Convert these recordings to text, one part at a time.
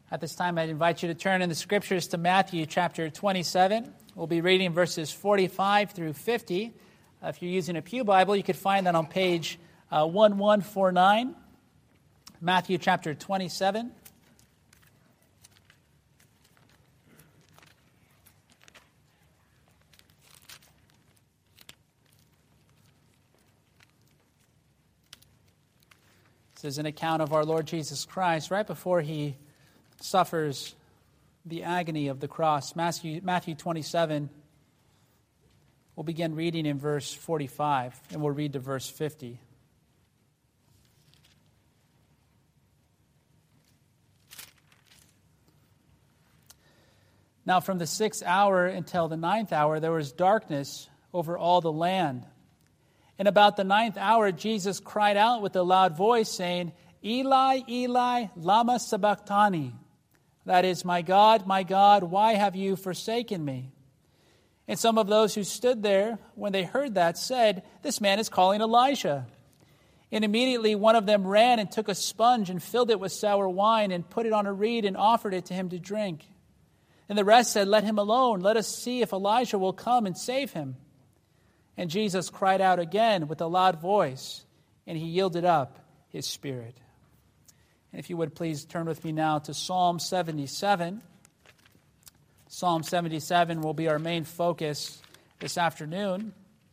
At this time, I'd invite you to turn in the Scriptures to Matthew chapter 27. We'll be reading verses 45 through 50. If you're using a Pew Bible, you could find that on page 1149, Matthew chapter 27. This is an account of our Lord Jesus Christ right before he suffers the agony of the cross. Matthew 27, we'll begin reading in verse 45, and we'll read to verse 50. Now from the 6th hour until the 9th hour, there was darkness over all the land. And about the 9th hour, Jesus cried out with a loud voice, saying, Eli, Eli, lama sabachthani? That is, my God, why have you forsaken me? And some of those who stood there, when they heard that, said, This man is calling Elijah. And immediately one of them ran and took a sponge and filled it with sour wine and put it on a reed and offered it to him to drink. And the rest said, Let him alone. Let us see if Elijah will come and save him. And Jesus cried out again with a loud voice, and he yielded up his spirit. And if you would please turn with me now to Psalm 77. Psalm 77 will be our main focus this afternoon.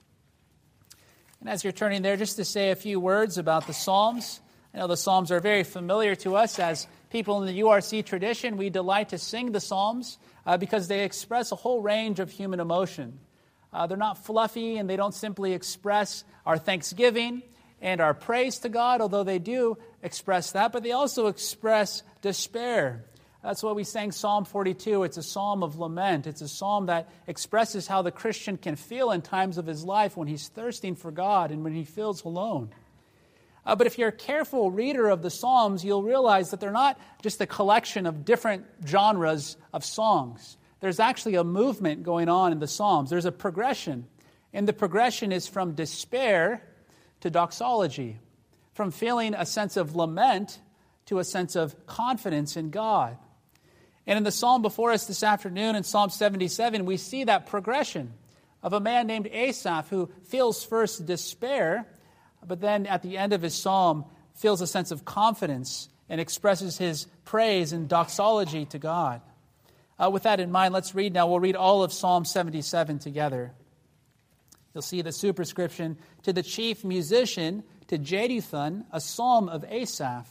And as you're turning there, just to say a few words about the Psalms. I know the Psalms are very familiar to us. As people in the URC tradition, we delight to sing the Psalms because they express a whole range of human emotion. They're not fluffy, and they don't simply express our thanksgiving and our praise to God, although they do express that, but they also express despair. That's why we sang Psalm 42. It's a psalm of lament. It's a psalm that expresses how the Christian can feel in times of his life when he's thirsting for God and when he feels alone. But if you're a careful reader of the Psalms, you'll realize that they're not just a collection of different genres of songs. There's actually a movement going on in the Psalms. There's a progression. And the progression is from despair to doxology, from feeling a sense of lament to a sense of confidence in God. And in the psalm before us this afternoon, in Psalm 77, we see that progression of a man named Asaph who feels first despair, but then at the end of his psalm feels a sense of confidence and expresses his praise and doxology to God. With that in mind, let's read now. We'll read all of Psalm 77 together. You'll see the superscription, to the chief musician, to Jeduthun, a psalm of Asaph.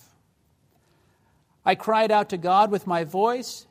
I cried out to God with my voice,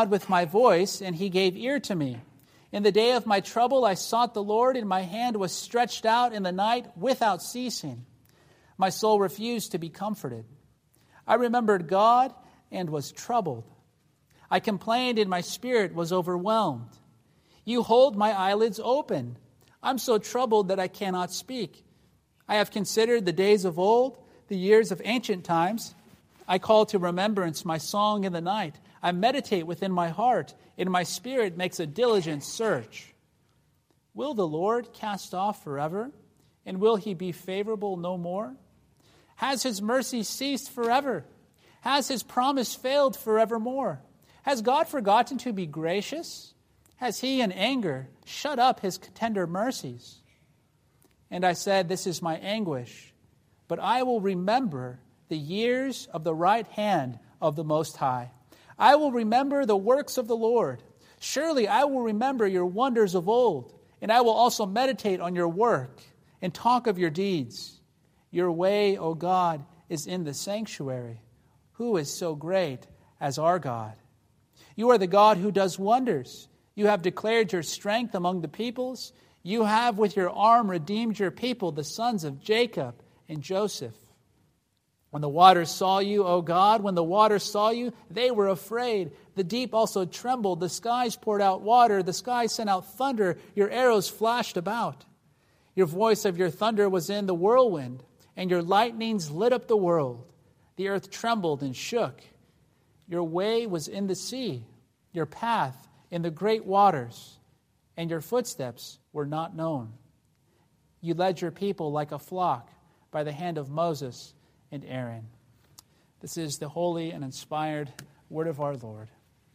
and he gave ear to me. In the day of my trouble I sought the Lord, and my hand was stretched out in the night without ceasing. My soul refused to be comforted. I remembered God and was troubled. I complained, and my spirit was overwhelmed. You hold my eyelids open. I'm so troubled that I cannot speak. I have considered the days of old, the years of ancient times. I call to remembrance my song in the night. I meditate within my heart, and my spirit makes a diligent search. Will the Lord cast off forever? And will he be favorable no more? Has his mercy ceased forever? Has his promise failed forevermore? Has God forgotten to be gracious? Has he in anger shut up his tender mercies? And I said, This is my anguish, but I will remember the years of the right hand of the Most High. I will remember the works of the Lord. Surely I will remember your wonders of old, and I will also meditate on your work and talk of your deeds. Your way, O God, is in the sanctuary. Who is so great as our God? You are the God who does wonders. You have declared your strength among the peoples. You have with your arm redeemed your people, the sons of Jacob and Joseph. When the waters saw you, O God, when the waters saw you, they were afraid. The deep also trembled. The skies poured out water. The skies sent out thunder. Your arrows flashed about. Your voice of your thunder was in the whirlwind, and your lightnings lit up the world. The earth trembled and shook. Your way was in the sea, your path in the great waters, and your footsteps were not known. You led your people like a flock by the hand of Moses and Aaron. This is the holy and inspired word of our Lord.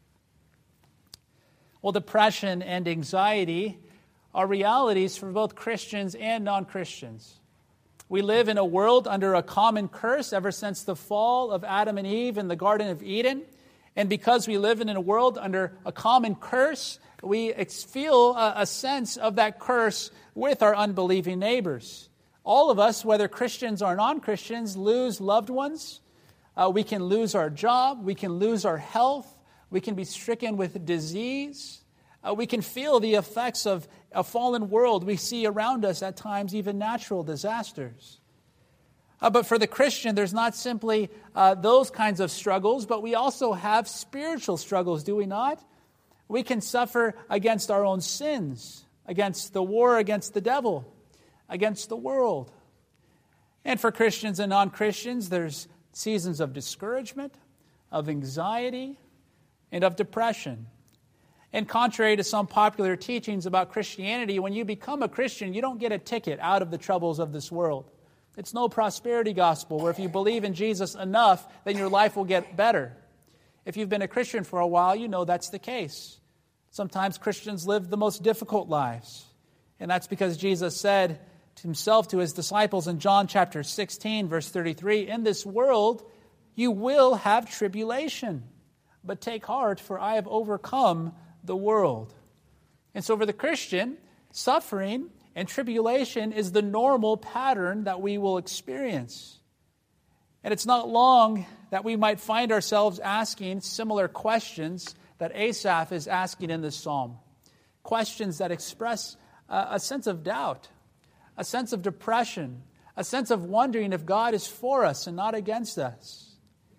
Well, depression and anxiety are realities for both Christians and non-Christians. We live in a world under a common curse ever since the fall of Adam and Eve in the Garden of Eden. And because we live in a world under a common curse, we feel a sense of that curse with our unbelieving neighbors. All of us, whether Christians or non-Christians, lose loved ones. We can lose our job. We can lose our health. We can be stricken with disease. We can feel the effects of a fallen world. We see around us at times even natural disasters. But for the Christian, there's not simply those kinds of struggles, but we also have spiritual struggles, do we not? We can suffer against our own sins, against the war against the devil, against the world. And for Christians and non-Christians, there's seasons of discouragement, of anxiety, and of depression. And contrary to some popular teachings about Christianity, when you become a Christian, you don't get a ticket out of the troubles of this world. It's no prosperity gospel where if you believe in Jesus enough, then your life will get better. If you've been a Christian for a while, you know that's the case. Sometimes Christians live the most difficult lives. And that's because Jesus said himself to his disciples in John chapter 16, verse 33, "In this world you will have tribulation, but take heart, for I have overcome the world." And so for the Christian, suffering and tribulation is the normal pattern that we will experience. And it's not long that we might find ourselves asking similar questions that Asaph is asking in this psalm. Questions that express a sense of doubt, a sense of depression, a sense of wondering if God is for us and not against us.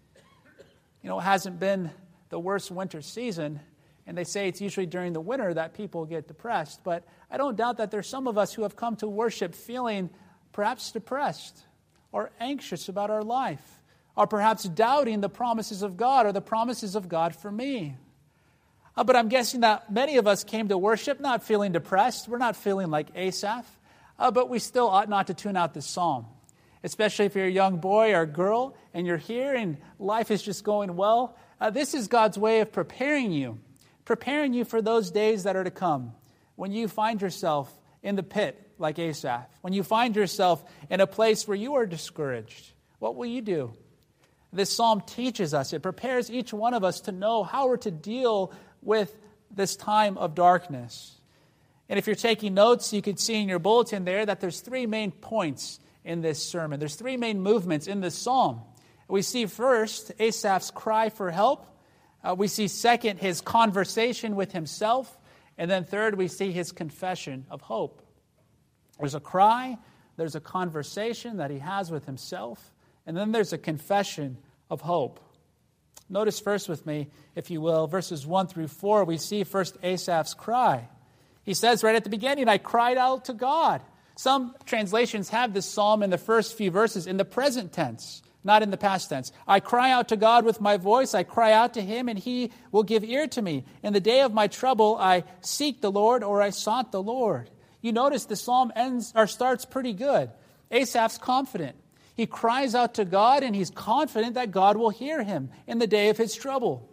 You know, it hasn't been the worst winter season, and they say it's usually during the winter that people get depressed. But I don't doubt that there's some of us who have come to worship feeling perhaps depressed or anxious about our life, or perhaps doubting the promises of God or the promises of God for me. But I'm guessing that many of us came to worship not feeling depressed. We're not feeling like Asaph, but we still ought not to tune out this psalm, especially if you're a young boy or girl and you're here and life is just going well. This is God's way of preparing you for those days that are to come, when you find yourself in the pit like Asaph, when you find yourself in a place where you are discouraged. What will you do? This psalm teaches us, it prepares each one of us to know how we're to deal with this time of darkness. And if you're taking notes, you could see in your bulletin there that there's three main points in this sermon. There's three main movements in this psalm. We see first Asaph's cry for help. We see second, his conversation with himself. And then third, we see his confession of hope. There's a cry, there's a conversation that he has with himself, and then there's a confession of hope. Notice first with me, if you will, verses 1 through 4, we see first Asaph's cry. He says right at the beginning, "I cried out to God." Some translations have this psalm in the first few verses in the present tense, not in the past tense. "I cry out to God with my voice. I cry out to him, and he will give ear to me. In the day of my trouble, I seek the Lord," or "I sought the Lord." You notice the psalm starts pretty good. Asaph's confident. He cries out to God, and he's confident that God will hear him in the day of his trouble.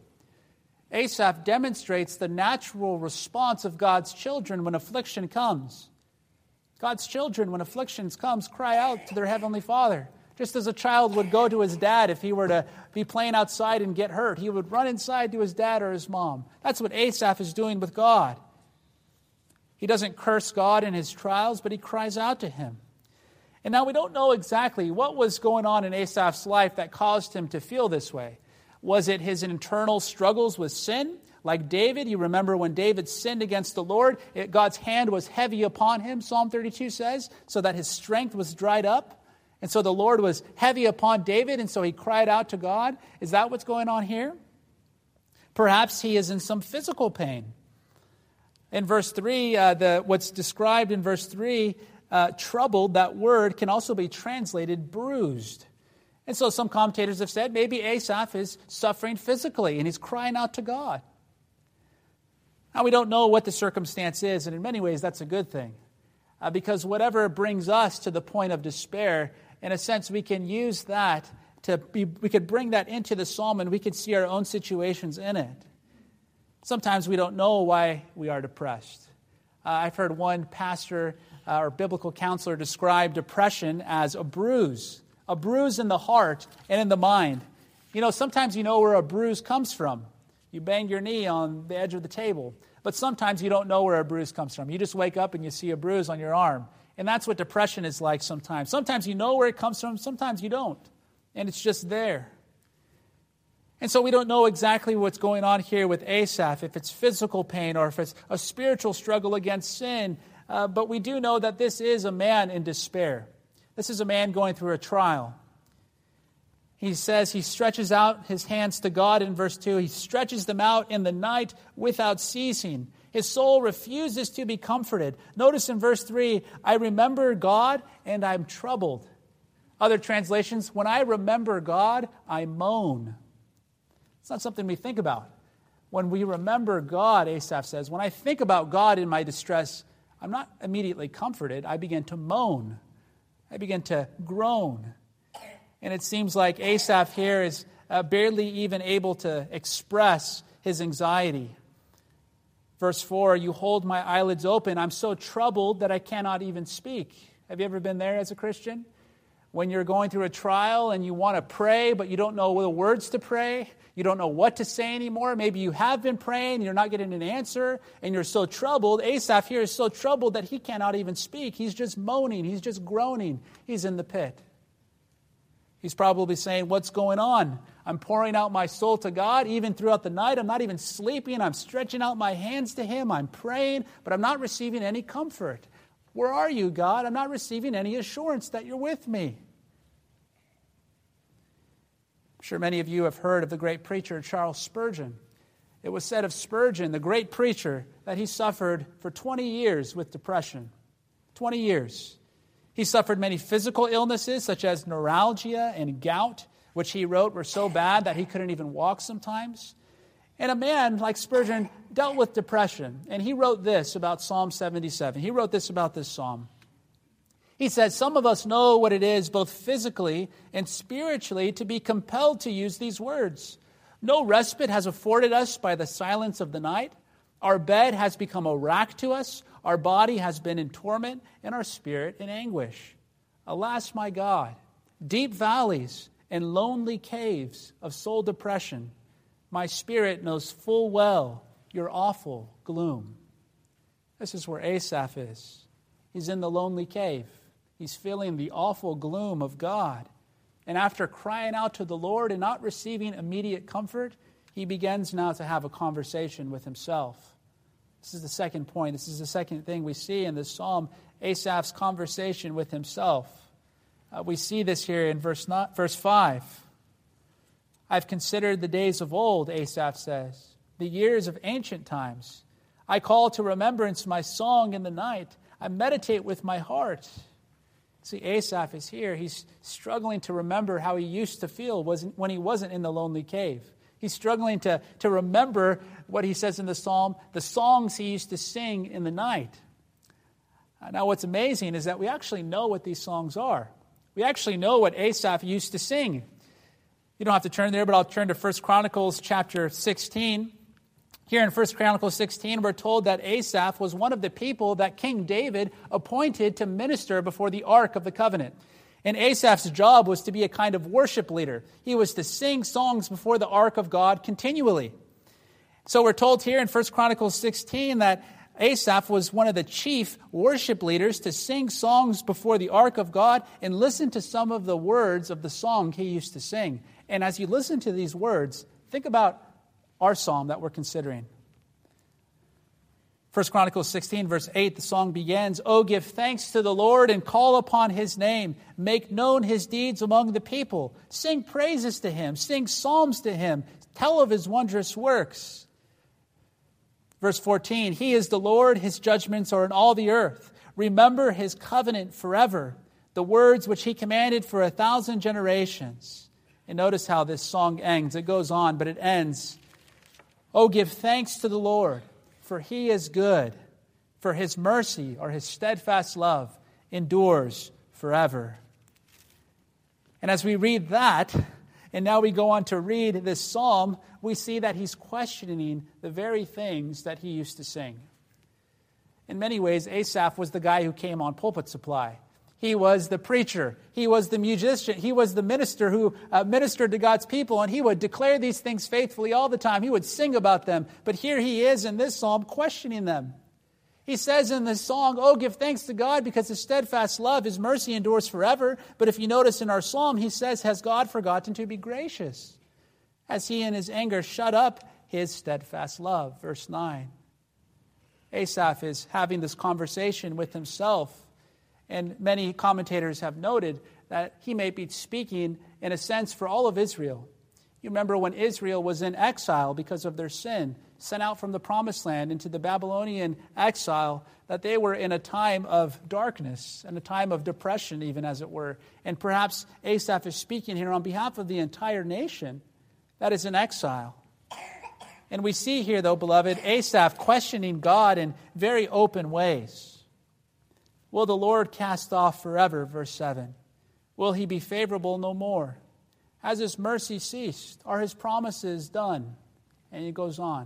Asaph demonstrates the natural response of God's children when affliction comes. God's children, when afflictions comes, cry out to their heavenly Father. Just as a child would go to his dad if he were to be playing outside and get hurt. He would run inside to his dad or his mom. That's what Asaph is doing with God. He doesn't curse God in his trials, but he cries out to him. And now we don't know exactly what was going on in Asaph's life that caused him to feel this way. Was it his internal struggles with sin? Like David, you remember when David sinned against the Lord, God's hand was heavy upon him, Psalm 32 says, so that his strength was dried up. And so the Lord was heavy upon David, and so he cried out to God. Is that what's going on here? Perhaps he is in some physical pain. In verse 3, what's described in verse 3, troubled, that word can also be translated bruised. And so some commentators have said maybe Asaph is suffering physically and he's crying out to God. Now we don't know what the circumstance is, and in many ways that's a good thing. Because whatever brings us to the point of despair, in a sense we can use that we could bring that into the psalm and we could see our own situations in it. Sometimes we don't know why we are depressed. I've heard one pastor or biblical counselor describe depression as a bruise in the heart and in the mind. Sometimes you know where a bruise comes from. You banged your knee on the edge of the table. But sometimes you don't know where a bruise comes from. You just wake up and you see a bruise on your arm. And that's what depression is like sometimes. Sometimes you know where it comes from, sometimes you don't. And it's just there. And so we don't know exactly what's going on here with Asaph, if it's physical pain or if it's a spiritual struggle against sin. But we do know that this is a man in despair. This is a man going through a trial. He says he stretches out his hands to God in verse 2. He stretches them out in the night without ceasing. His soul refuses to be comforted. Notice in verse 3, I remember God and I'm troubled. Other translations, when I remember God, I moan. It's not something we think about. When we remember God, Asaph says, when I think about God in my distress, I'm not immediately comforted. I begin to moan. I begin to groan. And it seems like Asaph here is barely even able to express his anxiety. Verse 4, you hold my eyelids open. I'm so troubled that I cannot even speak. Have you ever been there as a Christian? When you're going through a trial and you want to pray, but you don't know the words to pray. You don't know what to say anymore. Maybe you have been praying and you're not getting an answer and you're so troubled. Asaph here is so troubled that he cannot even speak. He's just moaning. He's just groaning. He's in the pit. He's probably saying, what's going on? I'm pouring out my soul to God even throughout the night. I'm not even sleeping. I'm stretching out my hands to Him. I'm praying, but I'm not receiving any comfort. Where are you, God? I'm not receiving any assurance that you're with me. I'm sure many of you have heard of the great preacher Charles Spurgeon. It was said of Spurgeon, the great preacher, that he suffered for 20 years with depression. 20 years. He suffered many physical illnesses such as neuralgia and gout, which he wrote were so bad that he couldn't even walk sometimes. And a man like Spurgeon dealt with depression. And he wrote this about Psalm 77. He wrote this about this psalm. He said, some of us know what it is both physically and spiritually to be compelled to use these words. No respite has afforded us by the silence of the night. Our bed has become a rack to us. Our body has been in torment, and our spirit in anguish. Alas, my God, deep valleys and lonely caves of soul depression, my spirit knows full well your awful gloom. This is where Asaph is. He's in the lonely cave. He's feeling the awful gloom of God. And after crying out to the Lord and not receiving immediate comfort, he begins now to have a conversation with himself. This is the second point. This is the second thing we see in this psalm, Asaph's conversation with himself. We see this here in verse 5. I've considered the days of old, Asaph says, the years of ancient times. I call to remembrance my song in the night. I meditate with my heart. See, Asaph is here. He's struggling to remember how he used to feel when he wasn't in the lonely cave. He's struggling to remember what he says in the psalm, the songs he used to sing in the night. Now, what's amazing is that we actually know what these songs are. We actually know what Asaph used to sing. You don't have to turn there, but I'll turn to 1 Chronicles chapter 16. Here in 1 Chronicles 16, we're told that Asaph was one of the people that King David appointed to minister before the Ark of the Covenant. And Asaph's job was to be a kind of worship leader. He was to sing songs before the Ark of God continually. So we're told here in 1 Chronicles 16 that Asaph was one of the chief worship leaders to sing songs before the Ark of God and listen to some of the words of the song he used to sing. And as you listen to these words, think about our psalm that we're considering. 1 Chronicles 16, verse 8, the song begins, "Oh, give thanks to the Lord and call upon His name. Make known His deeds among the people. Sing praises to Him. Sing psalms to Him. Tell of His wondrous works." Verse 14, "He is the Lord. His judgments are in all the earth. Remember His covenant forever, the words which He commanded for 1,000 generations." And notice how this song ends. It goes on, but it ends, "Oh, give thanks to the Lord, for He is good, for His mercy or His steadfast love endures forever." And as we read that, And now we go on to read this psalm, we see that he's questioning the very things that he used to sing. In many ways, Asaph was the guy who came on Pulpit Supply. He was the preacher. He was the musician. He was the minister who ministered to God's people, and he would declare these things faithfully all the time. He would sing about them. But here he is in this psalm questioning them. He says in this song, "Oh, give thanks to God because his steadfast love, his mercy endures forever." But if you notice in our psalm, he says, "Has God forgotten to be gracious? Has he in his anger shut up his steadfast love?" Verse 9. Asaph is having this conversation with himself. And many commentators have noted that he may be speaking, in a sense, for all of Israel. You remember when Israel was in exile because of their sin, sent out from the promised land into the Babylonian exile, that they were in a time of darkness and a time of depression, even as it were. And perhaps Asaph is speaking here on behalf of the entire nation that is in exile. And we see here, though, beloved, Asaph questioning God in very open ways. Will the Lord cast off forever? Verse 7. Will he be favorable no more? Has his mercy ceased? Are his promises done? And he goes on.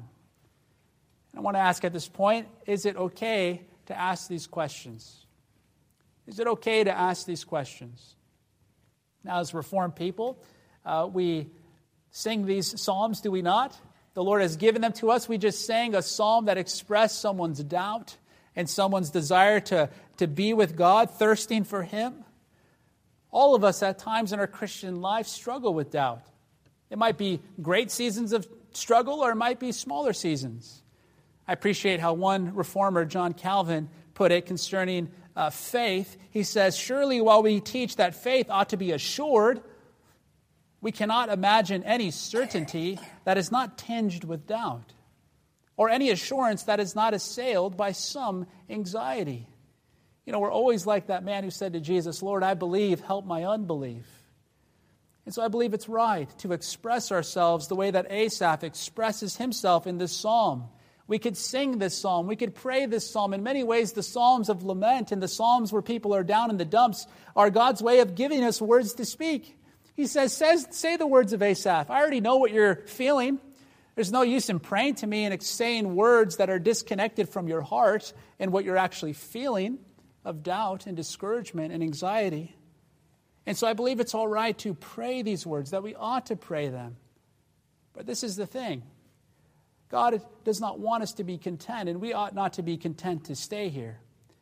I want to ask at this point, is it okay to ask these questions? Is it okay to ask these questions? Now, as Reformed people, we sing these psalms, do we not? The Lord has given them to us. We just sang a psalm that expressed someone's doubt and someone's desire to be with God, thirsting for him. All of us at times in our Christian life struggle with doubt. It might be great seasons of struggle, or it might be smaller seasons. I appreciate how one reformer, John Calvin, put it concerning faith. He says, "Surely while we teach that faith ought to be assured, we cannot imagine any certainty that is not tinged with doubt, or any assurance that is not assailed by some anxiety." You know, we're always like that man who said to Jesus, "Lord, I believe, help my unbelief." And so I believe it's right to express ourselves the way that Asaph expresses himself in this psalm. We could sing this psalm. We could pray this psalm. In many ways, the psalms of lament and the psalms where people are down in the dumps are God's way of giving us words to speak. He says, say the words of Asaph. I already know what you're feeling. There's no use in praying to me and saying words that are disconnected from your heart and what you're actually feeling of doubt and discouragement and anxiety. And so I believe it's all right to pray these words, that we ought to pray them. But this is the thing. God does not want us to be content, and we ought not to be content to stay here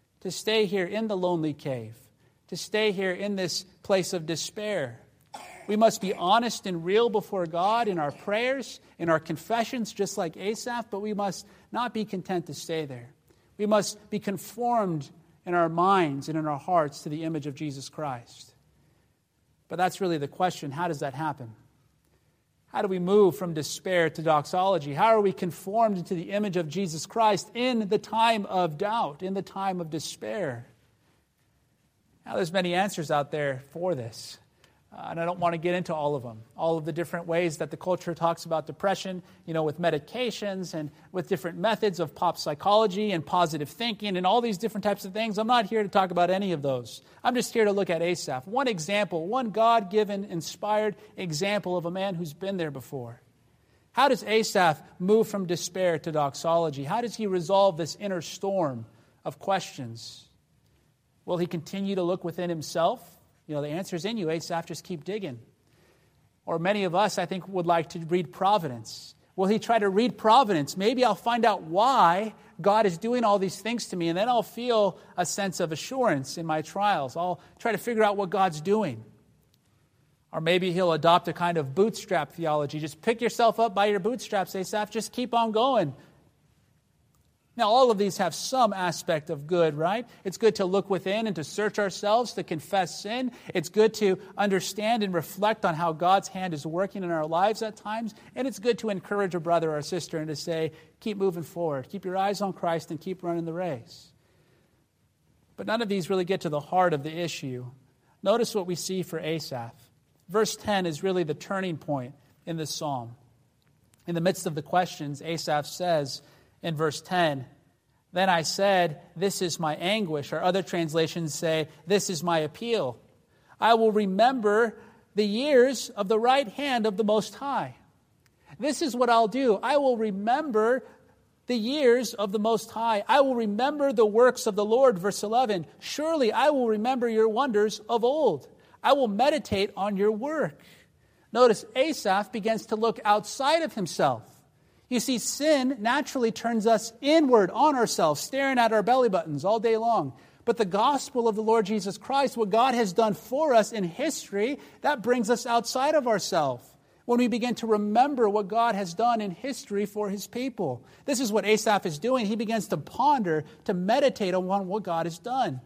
in the lonely cave, to stay here in this place of despair. We must be honest and real before God in our prayers, in our confessions, just like Asaph, but we must not be content to stay there. We must be conformed in our minds and in our hearts to the image of Jesus Christ. But that's really the question. How does that happen? How do we move from despair to doxology? How are we conformed into the image of Jesus Christ in the time of doubt, in the time of despair? Now, there's many answers out there for this. And I don't want to get into all of them. All of the different ways that the culture talks about depression, with medications and with different methods of pop psychology and positive thinking and all these different types of things. I'm not here to talk about any of those. I'm just here to look at Asaph. One example, one God-given, inspired example of a man who's been there before. How does Asaph move from despair to doxology? How does he resolve this inner storm of questions? Will he continue to look within himself? The answer is in you, Asaph. Just keep digging. Or many of us, I think, would like to read Providence. Will he try to read Providence? Maybe I'll find out why God is doing all these things to me, and then I'll feel a sense of assurance in my trials. I'll try to figure out what God's doing. Or maybe he'll adopt a kind of bootstrap theology. Just pick yourself up by your bootstraps, Asaph. Just keep on going. Now, all of these have some aspect of good, right? It's good to look within and to search ourselves, to confess sin. It's good to understand and reflect on how God's hand is working in our lives at times. And it's good to encourage a brother or a sister and to say, keep moving forward. Keep your eyes on Christ and keep running the race. But none of these really get to the heart of the issue. Notice what we see for Asaph. Verse 10 is really the turning point in this psalm. In the midst of the questions, Asaph says, in verse 10, "Then I said, this is my anguish." Or other translations say, "This is my appeal. I will remember the years of the right hand of the Most High. This is what I'll do. I will remember the years of the Most High. I will remember the works of the Lord. Verse 11, surely I will remember your wonders of old. I will meditate on your work. Notice Asaph begins to look outside of himself. You see, sin naturally turns us inward on ourselves, staring at our belly buttons all day long. But the gospel of the Lord Jesus Christ, what God has done for us in history, that brings us outside of ourselves. When we begin to remember what God has done in history for his people. This is what Asaph is doing. He begins to ponder, to meditate on what God has done.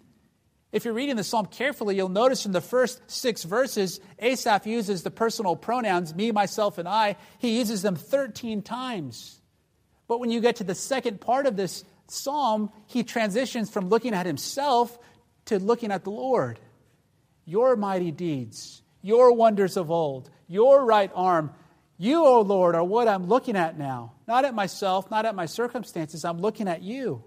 If you're reading the psalm carefully, you'll notice in the first 6 verses, Asaph uses the personal pronouns, me, myself, and I. He uses them 13 times. But when you get to the second part of this psalm, he transitions from looking at himself to looking at the Lord. Your mighty deeds, your wonders of old, your right arm, you, O Lord, are what I'm looking at now. Not at myself, not at my circumstances, I'm looking at you.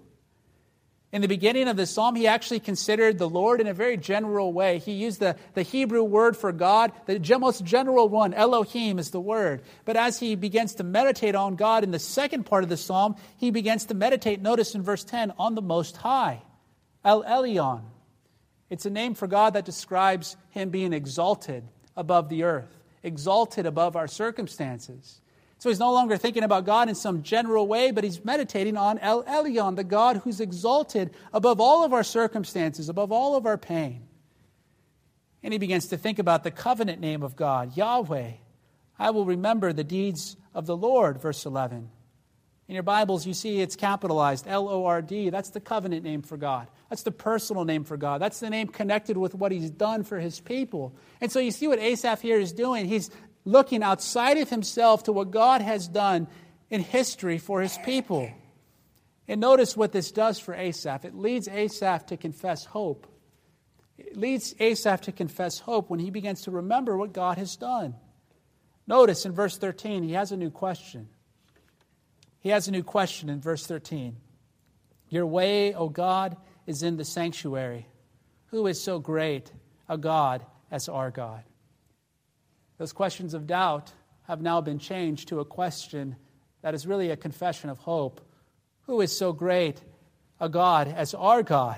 In the beginning of the psalm, he actually considered the Lord in a very general way. He used the Hebrew word for God, the most general one, Elohim is the word. But as he begins to meditate on God in the second part of the psalm, he begins to meditate, notice in verse 10, on the Most High, El Elyon. It's a name for God that describes him being exalted above the earth, exalted above our circumstances. So he's no longer thinking about God in some general way, but he's meditating on El Elyon, the God who's exalted above all of our circumstances, above all of our pain. And he begins to think about the covenant name of God, Yahweh. I will remember the deeds of the Lord, verse 11. In your Bibles, you see it's capitalized, L-O-R-D. That's the covenant name for God. That's the personal name for God. That's the name connected with what he's done for his people. And so you see what Asaph here is doing. He's looking outside of himself to what God has done in history for his people. And notice what this does for Asaph. It leads Asaph to confess hope. It leads Asaph to confess hope when he begins to remember what God has done. Notice in verse 13, he has a new question. He has a new question in verse 13. Your way, O God, is in the sanctuary. Who is so great a God as our God? Those questions of doubt have now been changed to a question that is really a confession of hope. Who is so great a God as our God?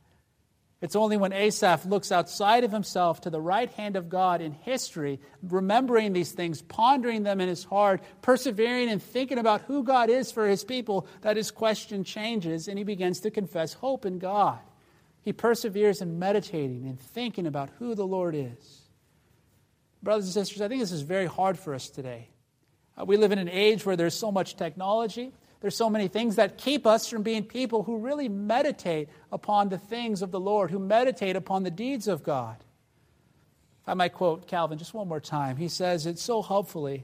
It's only when Asaph looks outside of himself to the right hand of God in history, remembering these things, pondering them in his heart, persevering and thinking about who God is for his people, that his question changes and he begins to confess hope in God. He perseveres in meditating and thinking about who the Lord is. Brothers and sisters, I think this is very hard for us today. We live in an age where there's so much technology. There's so many things that keep us from being people who really meditate upon the things of the Lord, who meditate upon the deeds of God. I might quote Calvin just one more time. He says it so helpfully.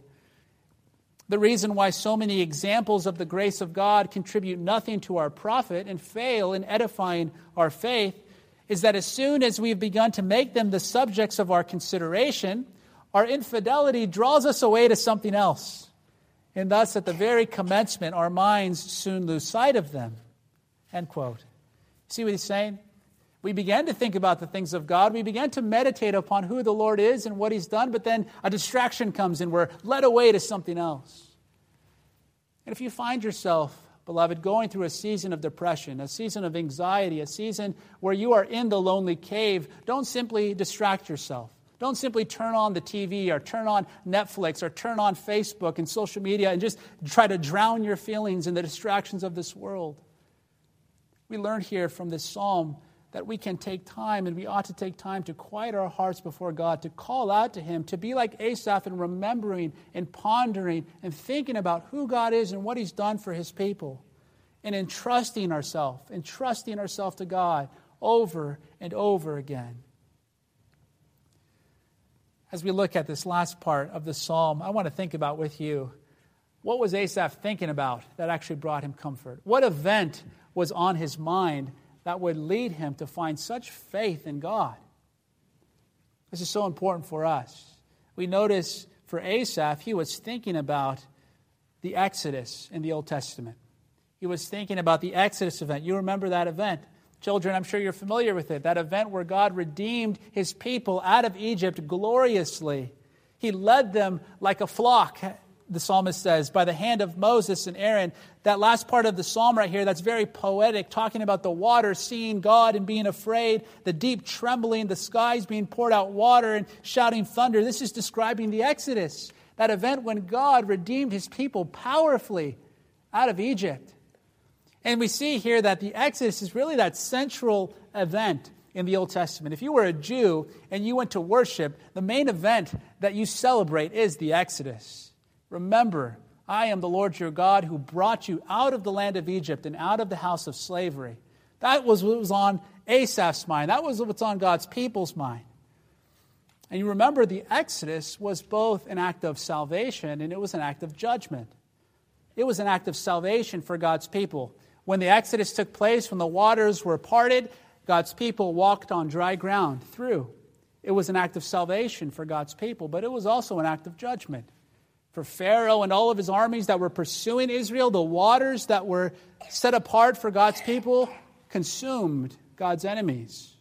The reason why so many examples of the grace of God contribute nothing to our profit and fail in edifying our faith is that as soon as we've begun to make them the subjects of our consideration, our infidelity draws us away to something else. And thus, at the very commencement, our minds soon lose sight of them. End quote. See what he's saying? We began to think about the things of God. We began to meditate upon who the Lord is and what he's done, but then a distraction comes and we're led away to something else. And if you find yourself, beloved, going through a season of depression, a season of anxiety, a season where you are in the lonely cave, don't simply distract yourself. Don't simply turn on the TV or turn on Netflix or turn on Facebook and social media and just try to drown your feelings in the distractions of this world. We learn here from this psalm that we can take time and we ought to take time to quiet our hearts before God, to call out to him, to be like Asaph in remembering and pondering and thinking about who God is and what he's done for his people, and entrusting ourselves to God over and over again. As we look at this last part of the psalm, I want to think about with you, what was Asaph thinking about that actually brought him comfort? What event was on his mind that would lead him to find such faith in God? This is so important for us. We notice for Asaph, he was thinking about the Exodus in the Old Testament. He was thinking about the Exodus event. You remember that event. Children, I'm sure you're familiar with it. That event where God redeemed his people out of Egypt gloriously. He led them like a flock, the psalmist says, by the hand of Moses and Aaron. That last part of the psalm right here, that's very poetic, talking about the water, seeing God and being afraid, the deep trembling, the skies being poured out water and shouting thunder. This is describing the Exodus, that event when God redeemed his people powerfully out of Egypt. And we see here that the Exodus is really that central event in the Old Testament. If you were a Jew and you went to worship, the main event that you celebrate is the Exodus. Remember, I am the Lord your God who brought you out of the land of Egypt and out of the house of slavery. That was what was on Asaph's mind. That was what's on God's people's mind. And you remember the Exodus was both an act of salvation and it was an act of judgment. It was an act of salvation for God's people. When the Exodus took place, when the waters were parted, God's people walked on dry ground through. It was an act of salvation for God's people, but it was also an act of judgment. For Pharaoh and all of his armies that were pursuing Israel, the waters that were set apart for God's people consumed God's enemies.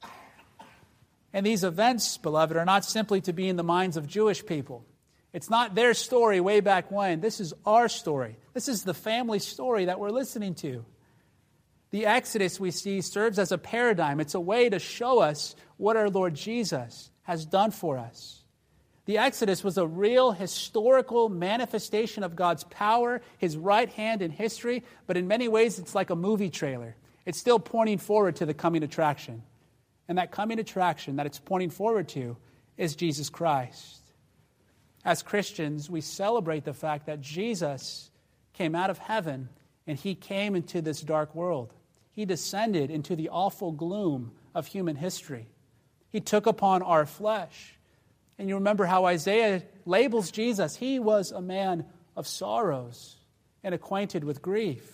And these events, beloved, are not simply to be in the minds of Jewish people. It's not their story way back when. This is our story. This is the family story that we're listening to. The Exodus, we see, serves as a paradigm. It's a way to show us what our Lord Jesus has done for us. The Exodus was a real historical manifestation of God's power, his right hand in history, but in many ways it's like a movie trailer. It's still pointing forward to the coming attraction. And that coming attraction that it's pointing forward to is Jesus Christ. As Christians, we celebrate the fact that Jesus came out of heaven and he came into this dark world. He descended into the awful gloom of human history. He took upon our flesh. And you remember how Isaiah labels Jesus. He was a man of sorrows and acquainted with grief.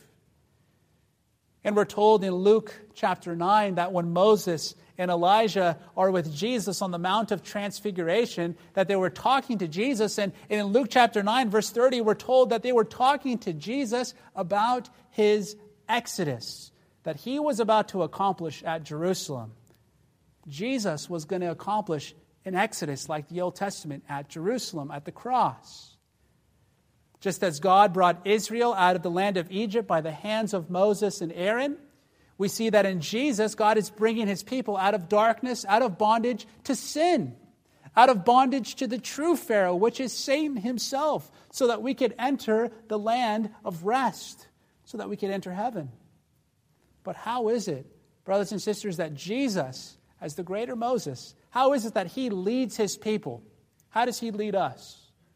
And we're told in Luke chapter 9 that when Moses and Elijah are with Jesus on the Mount of Transfiguration, that they were talking to Jesus. And in Luke chapter 9, verse 30, we're told that they were talking to Jesus about his exodus that he was about to accomplish at Jerusalem. Jesus was going to accomplish an exodus like the Old Testament at Jerusalem, at the cross. Just as God brought Israel out of the land of Egypt by the hands of Moses and Aaron, we see that in Jesus, God is bringing his people out of darkness, out of bondage to sin, out of bondage to the true Pharaoh, which is Satan himself, so that we could enter the land of rest, so that we could enter heaven. But how is it, brothers and sisters, that Jesus, as the greater Moses, how is it that he leads his people? How does he lead us?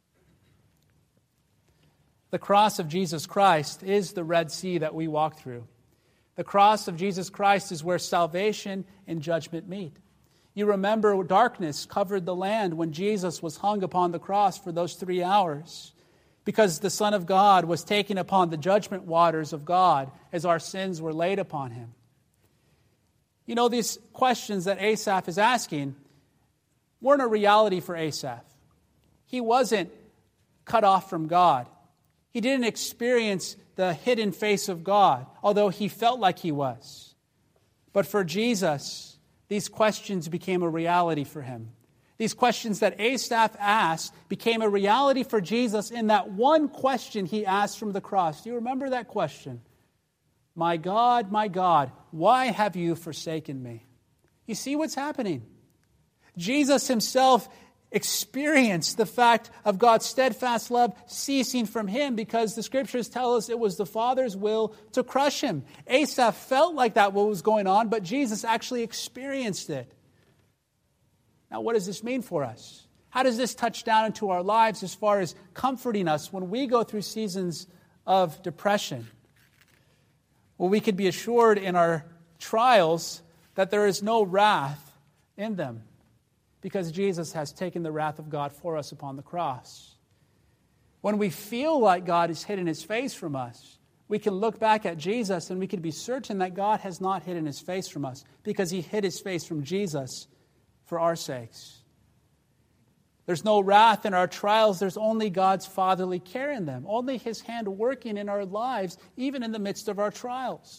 The cross of Jesus Christ is the Red Sea that we walk through. The cross of Jesus Christ is where salvation and judgment meet. You remember darkness covered the land when Jesus was hung upon the cross for those 3 hours, because the Son of God was taken upon the judgment waters of God as our sins were laid upon him. You know, these questions that Asaph is asking weren't a reality for Asaph. He wasn't cut off from God. He didn't experience the hidden face of God, although he felt like he was. But for Jesus, these questions became a reality for him. These questions that Asaph asked became a reality for Jesus in that one question he asked from the cross. Do you remember that question? My God, why have you forsaken me? You see what's happening? Jesus himself experienced the fact of God's steadfast love ceasing from him, because the scriptures tell us it was the Father's will to crush him. Asaph felt like that what was going on, but Jesus actually experienced it. Now, what does this mean for us? How does this touch down into our lives as far as comforting us when we go through seasons of depression? Well, we could be assured in our trials that there is no wrath in them, because Jesus has taken the wrath of God for us upon the cross. When we feel like God has hidden his face from us, we can look back at Jesus and we can be certain that God has not hidden his face from us, because he hid his face from Jesus for our sakes. There's no wrath in our trials. There's only God's fatherly care in them, only his hand working in our lives, even in the midst of our trials.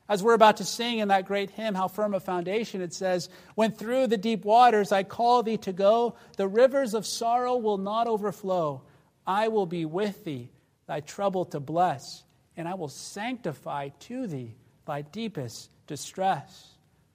As we're about to sing in that great hymn, How Firm a Foundation, it says, when through the deep waters I call thee to go, the rivers of sorrow will not overflow. I will be with thee, thy trouble to bless, and I will sanctify to thee thy deepest distress.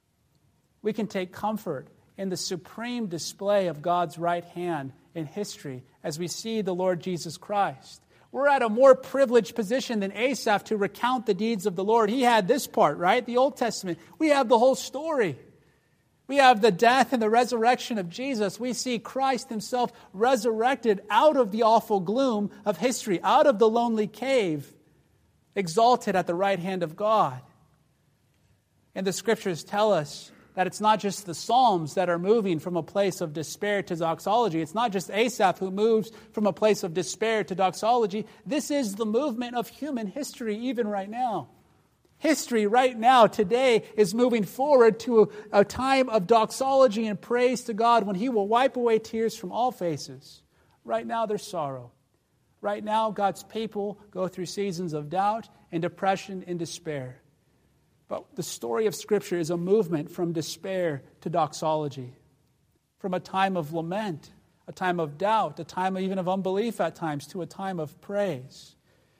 We can take comfort in the supreme display of God's right hand in history as we see the Lord Jesus Christ. We're at a more privileged position than Asaph to recount the deeds of the Lord. He had this part, right? The Old Testament. We have the whole story. We have the death and the resurrection of Jesus. We see Christ himself resurrected out of the awful gloom of history, out of the lonely cave, exalted at the right hand of God. And the scriptures tell us that it's not just the Psalms that are moving from a place of despair to doxology. It's not just Asaph who moves from a place of despair to doxology. This is the movement of human history even right now. History right now, today, is moving forward to a time of doxology and praise to God when he will wipe away tears from all faces. Right now, there's sorrow. Right now, God's people go through seasons of doubt and depression and despair. But the story of Scripture is a movement from despair to doxology, from a time of lament, a time of doubt, a time even of unbelief at times, to a time of praise.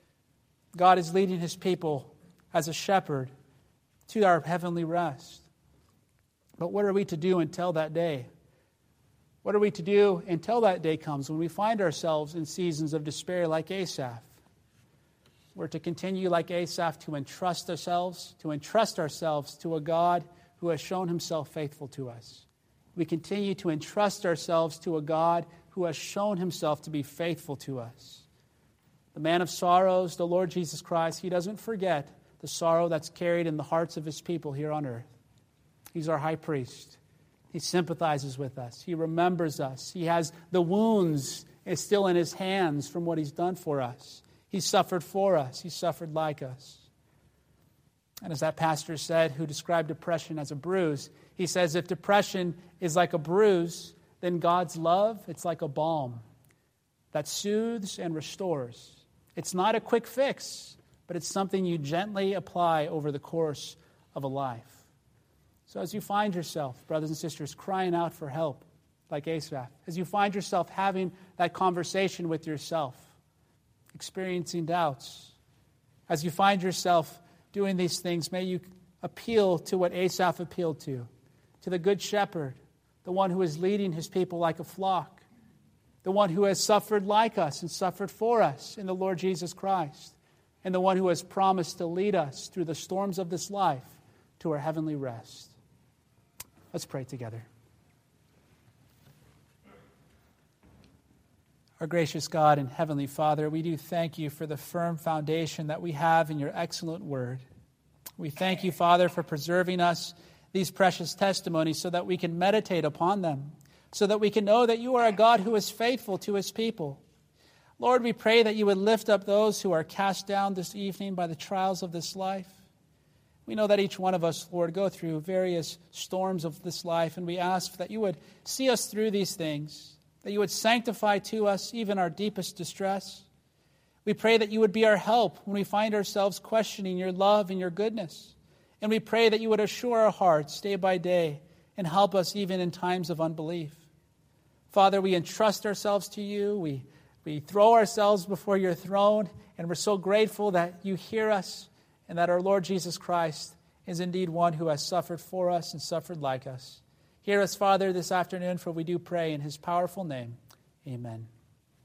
God is leading his people as a shepherd to our heavenly rest. But what are we to do until that day? What are we to do until that day comes when we find ourselves in seasons of despair like Asaph? We're to continue like Asaph to entrust ourselves to a God who has shown himself faithful to us. We continue to entrust ourselves to a God who has shown himself to be faithful to us. The man of sorrows, the Lord Jesus Christ, he doesn't forget the sorrow that's carried in the hearts of his people here on earth. He's our high priest. He sympathizes with us. He remembers us. He has the wounds still in his hands from what he's done for us. He suffered for us. He suffered like us. And as that pastor said, who described depression as a bruise, he says, if depression is like a bruise, then God's love, it's like a balm that soothes and restores. It's not a quick fix, but it's something you gently apply over the course of a life. So as you find yourself, brothers and sisters, crying out for help, like Asaph, as you find yourself having that conversation with yourself, experiencing doubts, as you find yourself doing these things, may you appeal to what Asaph appealed to the Good Shepherd, the one who is leading his people like a flock, the one who has suffered like us and suffered for us in the Lord Jesus Christ, and the one who has promised to lead us through the storms of this life to our heavenly rest. Let's pray together. Our gracious God and Heavenly Father, we do thank you for the firm foundation that we have in your excellent word. We thank you, Father, for preserving us these precious testimonies so that we can meditate upon them, so that we can know that you are a God who is faithful to his people. Lord, we pray that you would lift up those who are cast down this evening by the trials of this life. We know that each one of us, Lord, go through various storms of this life, and we ask that you would see us through these things, that you would sanctify to us even our deepest distress. We pray that you would be our help when we find ourselves questioning your love and your goodness. And we pray that you would assure our hearts day by day and help us even in times of unbelief. Father, we entrust ourselves to you. We throw ourselves before your throne, and we're so grateful that you hear us and that our Lord Jesus Christ is indeed one who has suffered for us and suffered like us. Hear us, Father, this afternoon, for we do pray in his powerful name. Amen.